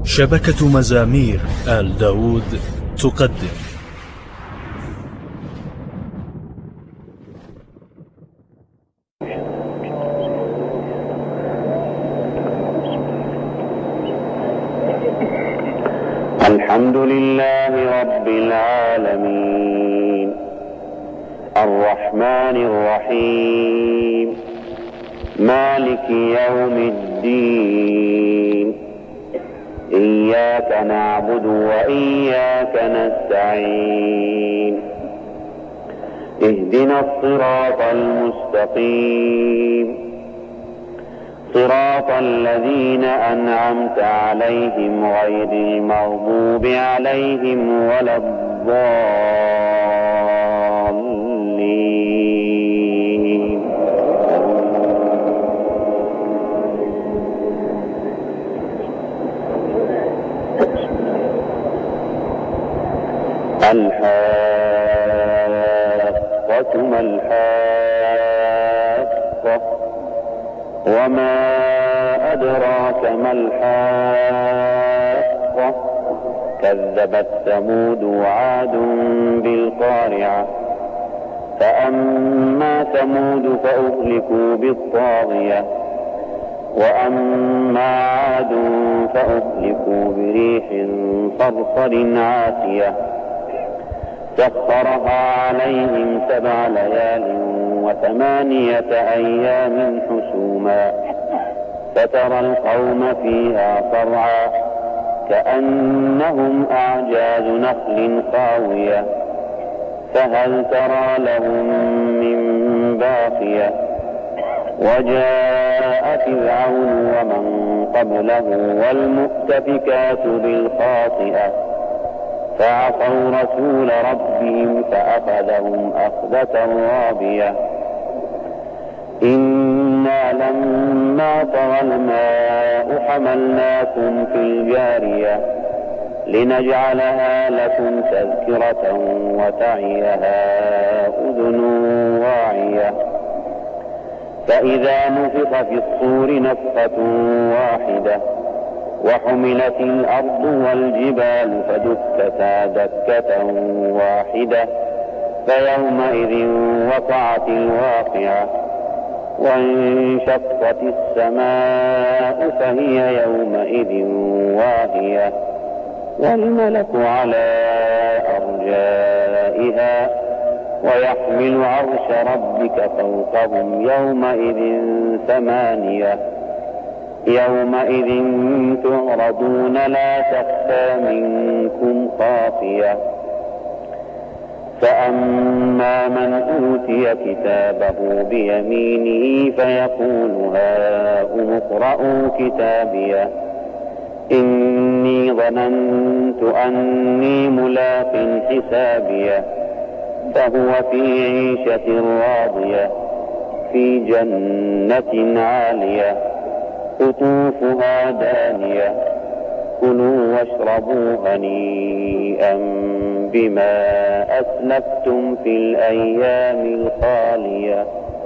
شبكة مزامير آل داود تقدم الحمد لله رب العالمين الرحمن الرحيم مالك يوم الدين إياك نعبد وإياك نستعين اهدنا الصراط المستقيم صراط الذين أنعمت عليهم غير المغضوب عليهم ولا الضالين الحاقة ما الحاقة وما أدراك ما الحاقة كذبت ثمود وعاد بالقارعة فأما ثمود فأهلكوا بالطاغية وأما عاد فأهلكوا بريح صرصر عاتية سخرها عليهم 7 ليال و8 أيام حسوما فترى القوم فيها صرعا كأنهم أعجاز نخل خاوية فهل ترى لهم من باقية وجاء فرعون ومن قبله والمؤتفكات بالخاطئة فعصوا رسول ربهم فأخذهم أخذة رابية إنا لما طغى الماء حملناكم في الجارية لنجعلها لكم تذكرة وتعيها أذن واعية فإذا نفخ في الصور نفخة واحدة وحملت الأرض والجبال فدكتا دكة واحدة فيومئذ وقعت الواقعة وانشقت السماء فهي يومئذ واهية والملك على أرجائها ويحمل عرش ربك فوقهم يومئذ 8 يومئذ تعرضون لا تخفى منكم خافية فأما من أوتي كتابه بيمينه فيقول هاؤم اقرءوا كتابيه إني ظننت أني ملاق حسابيه فهو في عيشة راضية في جنة عالية قطوفها دانية كلوا واشربوا هنيئا بما أسلفتم في الأيام الخالية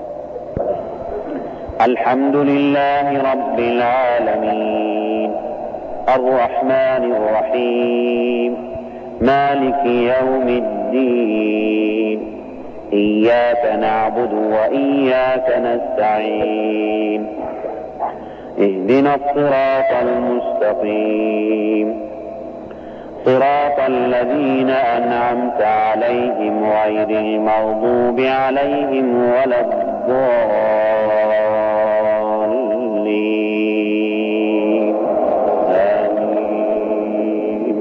الحمد لله رب العالمين الرحمن الرحيم مالك يوم الدين إياك نعبد وإياك نستعين اهدنا الصراط المستقيم صراط الذين أنعمت عليهم غير المغضوب عليهم ولا الضالين آمين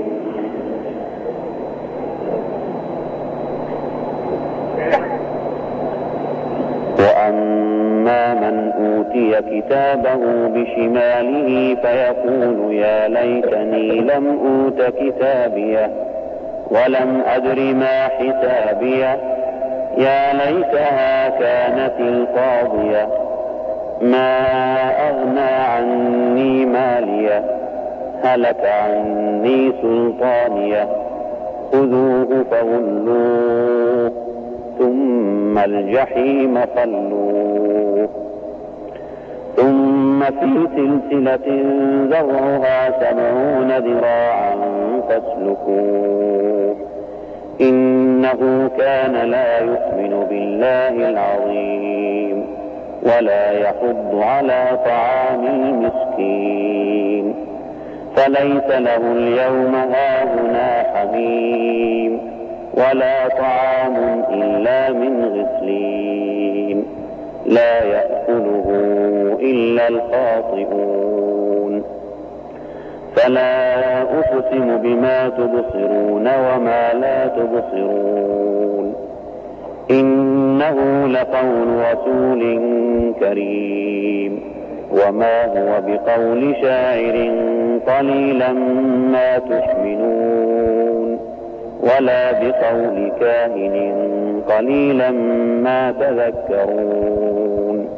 وأما من أوتي كتابه بشماله فيقول يا ليتني لم أوت كتابيه ولم أدر ما حسابيه يا ليتها كانت القاضية ما أغنى عني ماليه هلك عني سلطانيه خذوه فغلوه ثم الجحيم صلوه ثم ثم في سلسلة ذرعها 70 ذراعا فاسلكوه إنه كان لا يؤمن بالله العظيم ولا يحض على طعام المسكين فليس له اليوم هاهنا حميم ولا طعام إلا من غسلين لا يأكله إلا الخاطئون فلا أقسم بما تبصرون وما لا تبصرون إنه لقول رسول كريم وما هو بقول شاعر قليلا ما تؤمنون ولا بقول كاهن قليلا ما تذكرون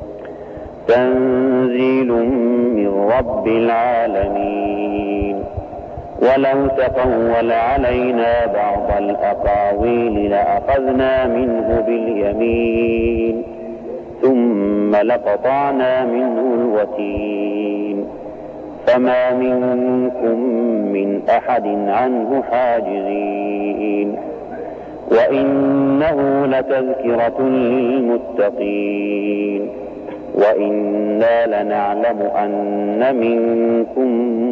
تنزيل من رب العالمين ولو تقول علينا بعض الأقاويل لأخذنا منه باليمين ثم لقطعنا منه الوتين فما منكم من أحد عنه حاجزين وإنه لتذكرة للمتقين وإنا لنعلم أن منكم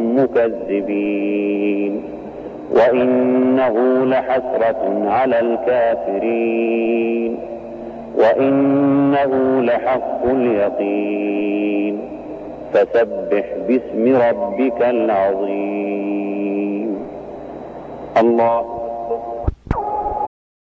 مكذبين وإنه لحسرة على الكافرين وإنه لحق اليقين فسبح باسم ربك العظيم. الله